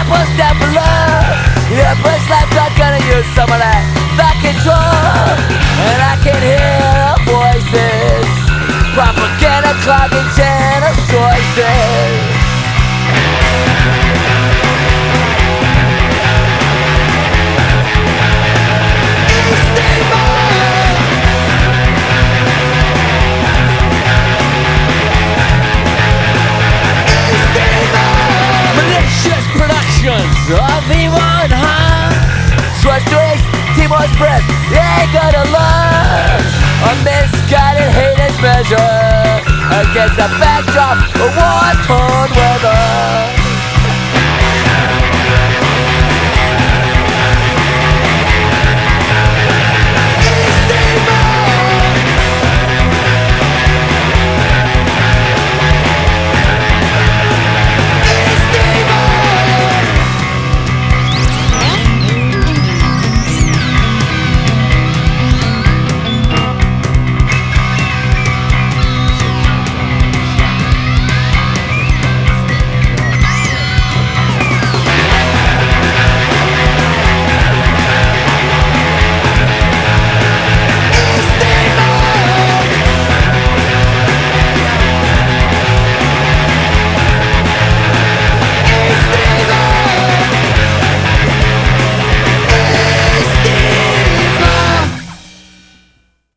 post down below. Yeah, press left, I'm gonna use some of that thought control. And I can hear voices, propaganda clogging channel choices. Malicious productions of evil and harm. Trust race, Timor's breath, they ain't gonna learn. A misguided haters measure against the backdrop of war-torn weather.